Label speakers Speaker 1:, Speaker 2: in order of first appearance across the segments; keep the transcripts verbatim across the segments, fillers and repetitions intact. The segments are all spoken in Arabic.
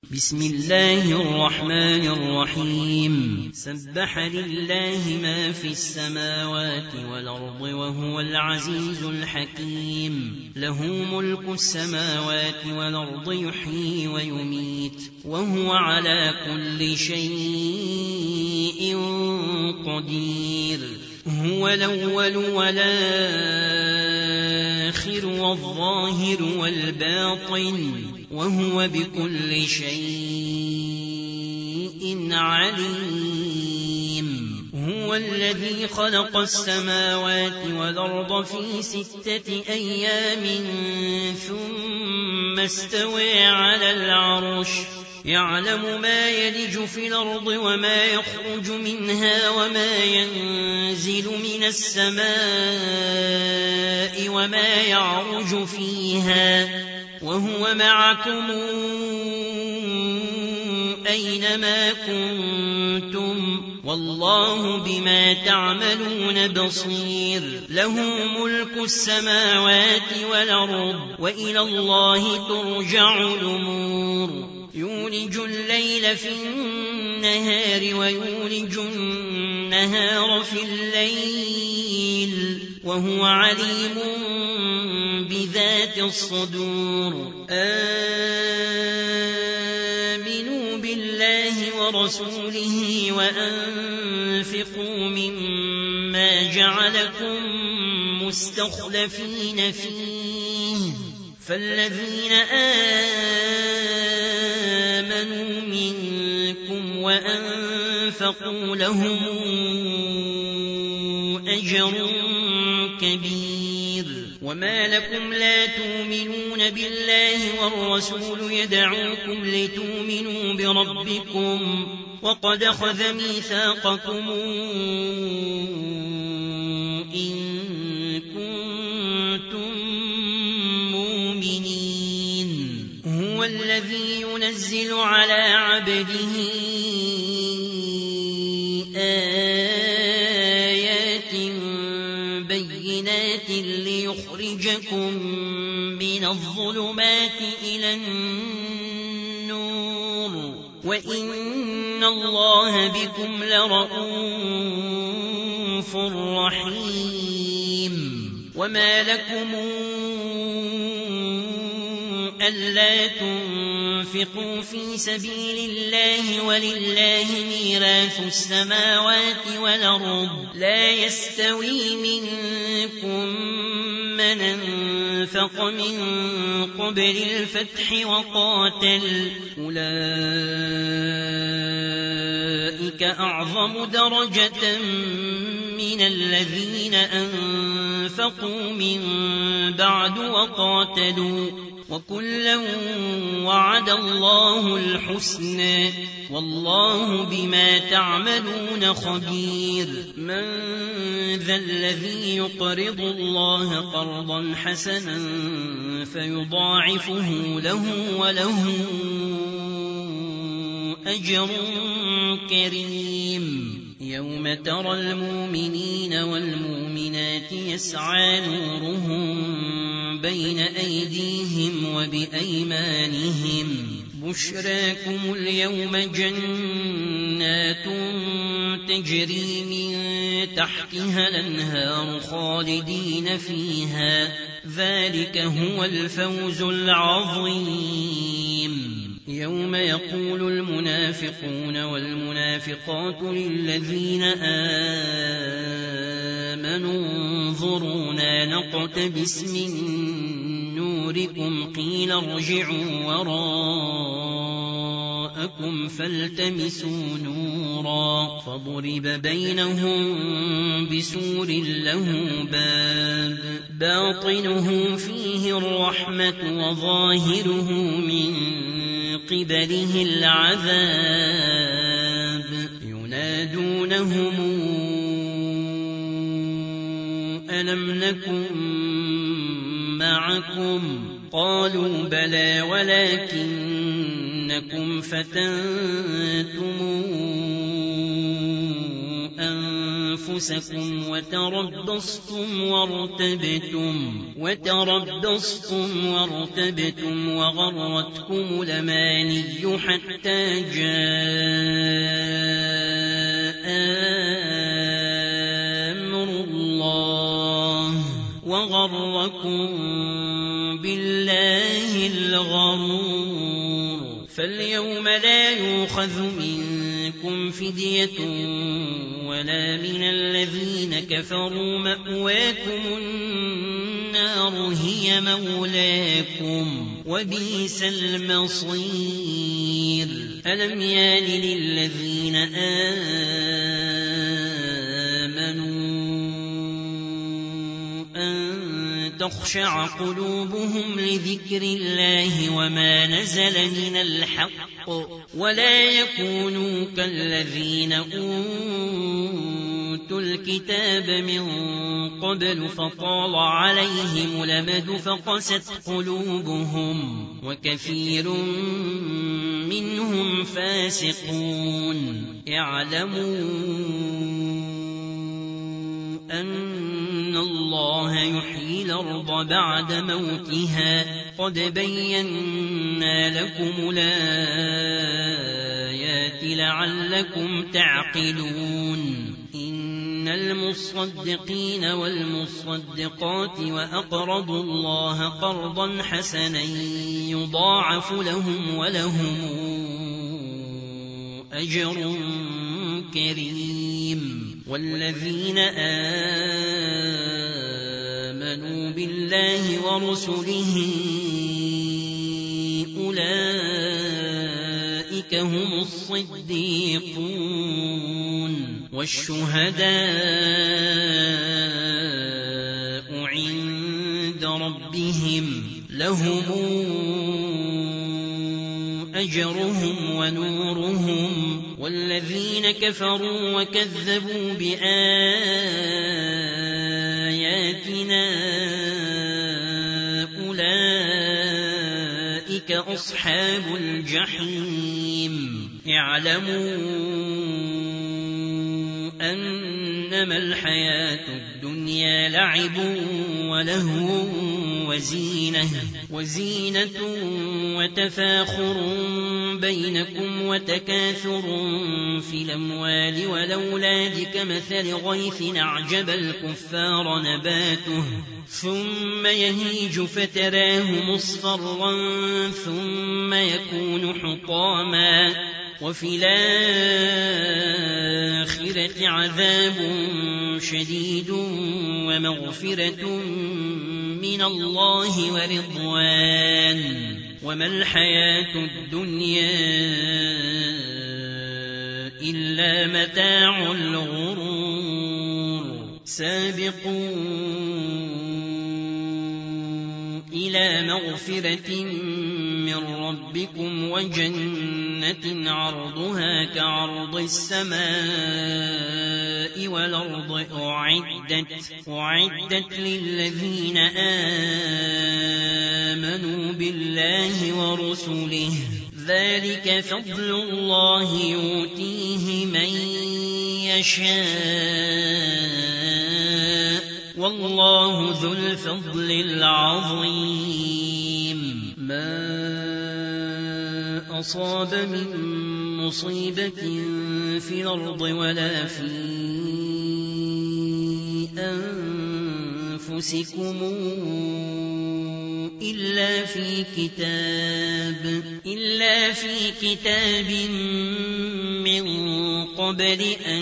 Speaker 1: بسم الله الرحمن الرحيم سبح لله ما في السماوات والأرض وهو العزيز الحكيم له ملك السماوات والأرض يحيي ويميت وهو على كل شيء قدير هو الأول والآخر والظاهر والباطن وهو بكل شيء عليم هو الذي خلق السماوات والأرض في ستة أيام ثم استوى على العرش يعلم ما يلج في الأرض وما يخرج منها وما ينزل من السماء وما يعرج فيها وهو معكم أينما كنتم والله بما تعملون بصير له ملك السماوات والأرض وإلى الله ترجع الأمور يولج الليل في النهار ويولج النهار في الليل وهو عليم بذات الصدور آمنوا بالله ورسوله وأنفقوا مما جعلكم مستخلفين فيه فالذين آمنوا منكم وأنفقوا لهم أجر كبير وما لكم لا تؤمنون بالله والرسول يدعوكم لتؤمنوا بربكم وقد أخذ ميثاقكم إن كنتم مؤمنين هو الذي ينزل على عبده آيات بينات ليخرجكم من الظلمات إلى النور وإن الله بكم لرءوف رحيم وما لكم ألا تنفقوا في سبيل الله ولله ميراث السماوات والأرض لا يستوي منكم من أنفق من قبل الفتح وقاتل أولئك أعظم درجة من الذين أنفقوا من بعد وقاتلوا وكلا وعد الله الحسنى والله بما تعملون خبير من ذا الذي يقرض الله قرضا حسنا فيضاعفه له وله أجر كريم يوم ترى المؤمنين والمؤمنات يسعى نورهم بين أيديهم وبأيمانهم بشراكم اليوم جنات تجري من تحتها الأنهار خالدين فيها ذلك هو الفوز العظيم يوم يقول المنافقون والمنافقات للذين آمنوا انظرونا نقتبس من نوركم قيل ارجعوا وراءكم فالتمسوا نورا فضرب بينهم بسور له باب باطنه فيه الرحمة وظاهره من قبله العذاب ينادونهم ألم نكن معكم قالوا بلى ولكنكم فتنتم أنفسكم وتربصتم وارتبتم وتربصتم وارتبتم وغرتكم الأماني حتى جاء أمر الله وغركم بالله الغرور. فاليوم لا يؤخذ منكم فدية ولا من الذين كفروا، مأواكم النار هي مولاكم وبئس المصير. ألم يان للذين آمنوا أن تخشع قلوبهم لذكر الله وما نزل من الحق ولا يكونوا كالذين أوتوا الكتاب من قبل فطال عليهم الأمد فقست قلوبهم وكثير منهم فاسقون. اعلموا أن الله يحيي الأرض بعد موتها قد بينا لكم الآيات لعلكم تعقلون. إن المصدقين والمصدقات وأقرضوا الله قرضا حسنا يضاعف لهم ولهم أجر كريم. والذين آمنوا بالله ورسله أولئك هم الصديقون والشهداء عند ربهم لهم أجرهم ونورهم. والذين كفروا وكذبوا بآياتنا أولئك أصحاب الجحيم. اعلموا أنما الحياة الدنيا لعب ولهو وزينة وزينة وتفاخر بينكم وتكاثر في الأموال والأولاد كمثل غيث أعجب الكفار نباته ثم يهيج فتراه مصفرا ثم يكون حطاما وفي الآخرة عذاب شديد ومغفرة من الله ورضوان وما الحياة الدنيا إلا متاع الغرور. سابقوا إلى مغفرة من ربكم وجنة عرضها كعرض السماء والأرض أعدت, أعدت للذين آمنوا بالله ورسله ذلك فضل الله يؤتيه من يشاء والله ذو الفضل العظيم. ما أصاب من مصيبة في الأرض ولا في أنفسكم إلا في كتاب إلا في كتاب من قبل أن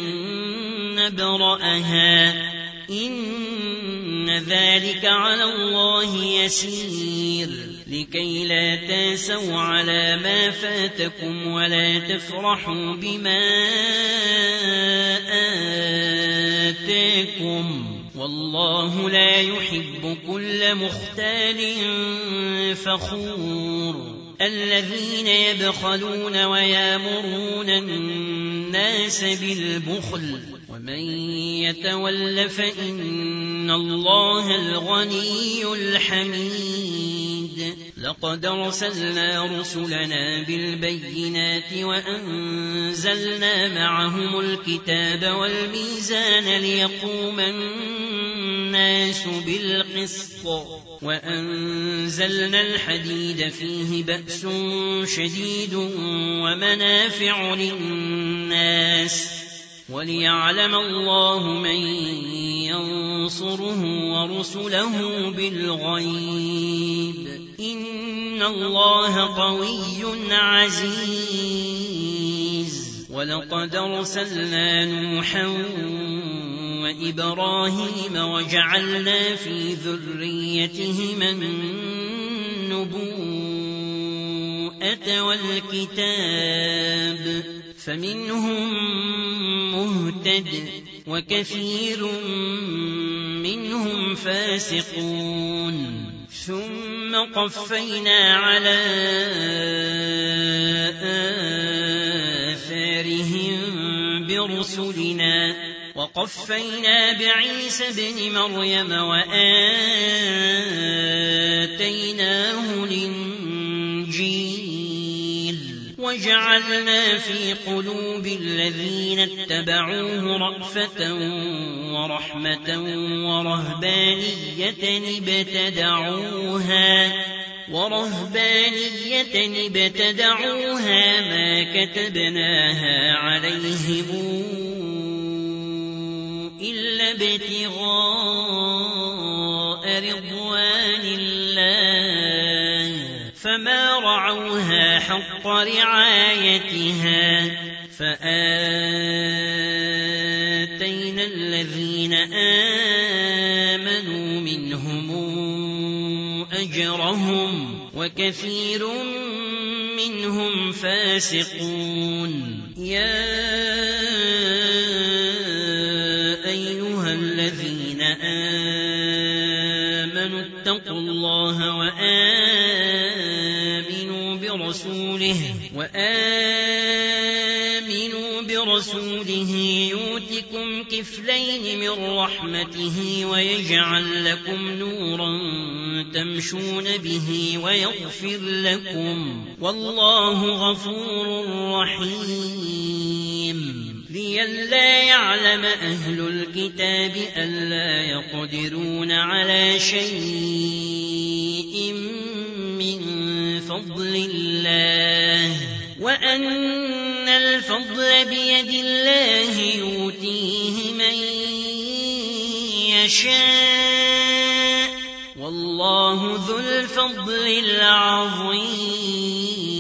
Speaker 1: نبرأها إن ذلك على الله يسير. لكي لا تاسوا على ما فاتكم ولا تفرحوا بما آتاكم والله لا يحب كل مختال فخور. الذين يبخلون ويامرون الناس بالبخل ومن يتول فإن الله الغني الحميد لقد أرسلنا رسلنا بالبينات وأنزلنا معهم الكتاب والميزان ليقوم الناس بالقسط وأنزلنا الحديد فيه بأس شديد ومنافع للناس وليعلم الله من ينصره ورسله بالغيب إن الله قوي عزيز. ولقد أرسلنا نوحا وإبراهيم وجعلنا في ذريتهما النبوءة والكتاب فمنهم مهتد وكثير منهم فاسقون ثم قفينا على آثارهم برسلنا وقفينا بعيسى ابن مريم وآتيناه الإنجيل وجعلنا في قلوب الذين اتبعوه رأفة ورحمة ورهبانية ابتدعوها ورهبانية ابتدعوها ما كتبناها عليهم إلا ابتغاء رضوان الله فما رعوها حق رعايتها فآتينا الذين آمنوا منهم أجرهم وكثير منهم فاسقون. يا أيها الذين آمنوا اتقوا الله وآمنوا برسوله وآمنوا برسوله يؤتكم كفلين من رحمته ويجعل لكم نورا تمشون به ويغفر لكم والله غفور رحيم. لئلا يعلم أهل الكتاب ألا يقدرون على شيء من فضل الله وأن الفضل بيد الله يؤتيه من يشاء والله ذو الفضل العظيم.